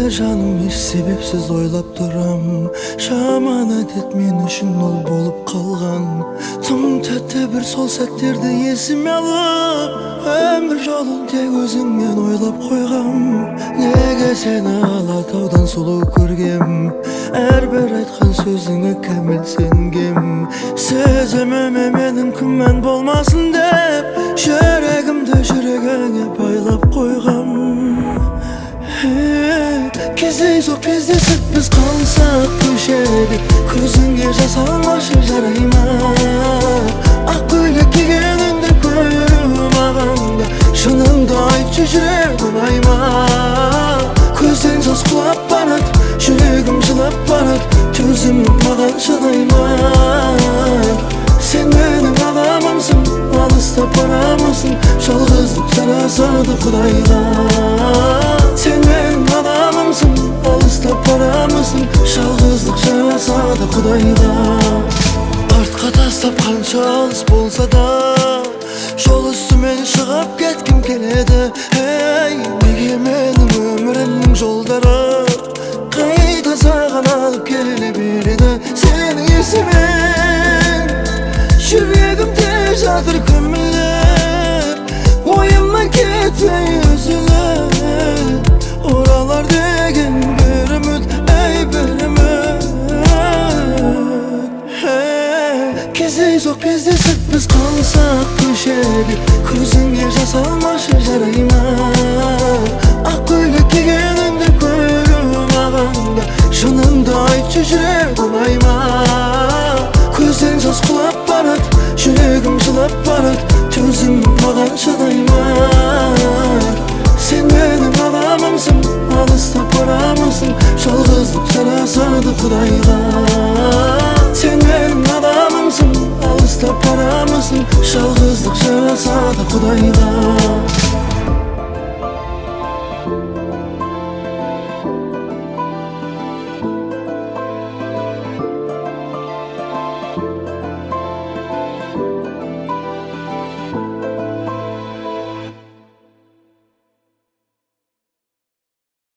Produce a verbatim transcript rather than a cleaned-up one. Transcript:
жаным еш себепсіз ойлап тұрам. Жаманат ет мен үшін ол болып қалған. Тым тәтті бір сол сәттерді есіме алып, өмір жолын тек өзіңмен ойлап қойғам. Неге сені Алатаудан сұлу көргем, әрбір айтқан сөзіңе кәміл сенгем. Сезіміме менің күмән болмасын деп, жүрегімді жүрегіңе байлап қойғам. Кездейсоқ кездесіп біз қалсақ көшеде, көзіңе жас алмашы жарай ма? Ақ көйлек кигеніңді көріп маған, шыныңды айтшы жүрегім ай ма? Көзден жас құлап барады, жүрегім жылап барады, төзімім маған шыдай ма? Сен менің адамымсың, алыстап барамысың, жалғыздық жарасады Құдайға. Сен менің адамымсың, алыстап барамысың, жалғыздық жарасады Құдайға. Артқа тастап қанша алыс болса да, жол үстімен шығып кеткім келеді. Ей, неге менің өмірімнің жолдары қайда саған алып келе береді? Сенің есімен жүрегімде жатыр көміліп, ойымнан кетпей үзіліп, оралар деген бір үміт, ей бір үміт. Кездейсоқ кездесіп біз қалсақ көшеде, көзіңе жас алмашы жарай ма? Ақ көйлек кигеніңді көріп маған, шыныңды айтшы жүрегім ай ма? Көзден жас құлап барады, жүрегім жылап барады, төзімім маған шыдай ма? Сен менің адамымсың, алыстап барамысың, жалғыздық жарасады Құдайға. Сен менің адамымсың, алыстап барамысың, жалғыздық жарасады Құдайға.